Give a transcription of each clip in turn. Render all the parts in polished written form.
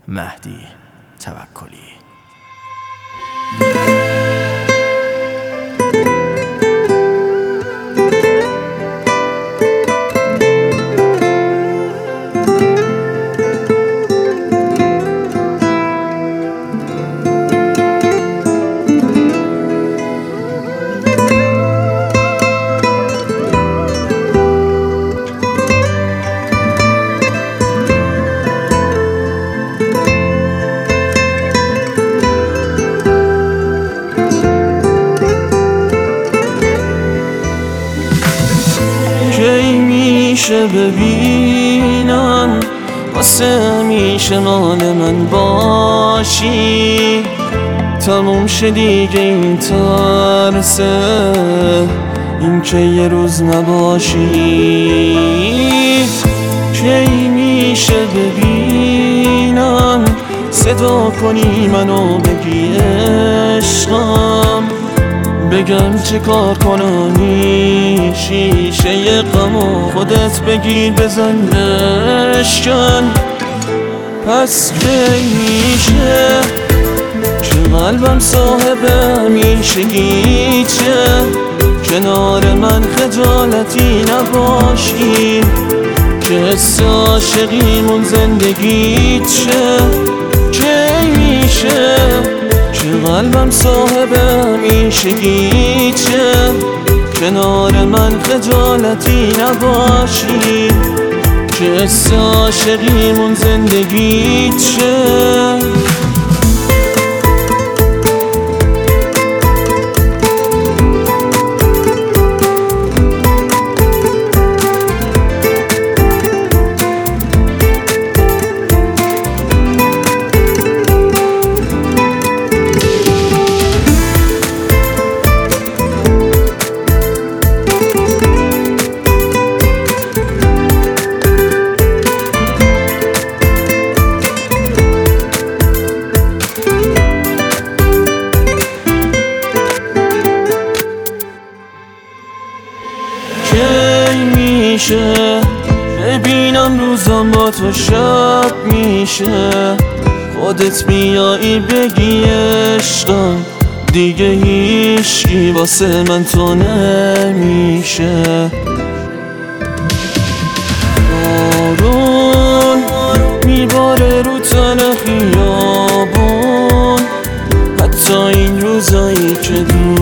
مهدی توکلی. کی میشه ببینم واسه همیشه مال من باشی، تموم شه دیگه این ترسه، این که یه روز نباشی. کی میشه ببینم صدا کنی منو بگی عشقم، بگم چه کار کنم شیشه غمو خودت بگیر بزن بشکن. پس کی میشه که قلبم صاحب همیشگیته، کنار من خجالتی نباشی، که حس عاشقیمون زندگیت شه. کی میشه که قلبم صاحب همیشگیته، کنار من خجالتی نباشی، که حس عاشقیمون زندگیت شه. کی میشه ببینم روزم با تو شب میشه، خودت بیایی بگی عشقم، دیگه هیچکی واسه من تو نمیشه. بارون میباره رو تن خیابون، حتی این روزایی که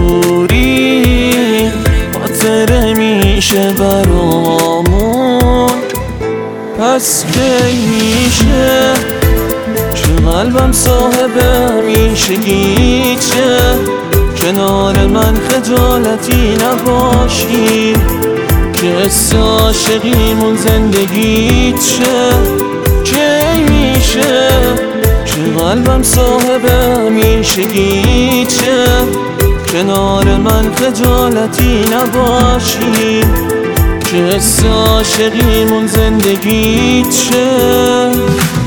دوری خاطره میشه برامون. پس کی میشه که قلبم صاحب همیشگیته، کنار من خجالتی نباشی، که حس عاشقیمون زندگیت شه. کی میشه که قلبم صاحب همیشگیته، کنار من خجالتی نباشی، که حس عاشقیمون زندگیت شه.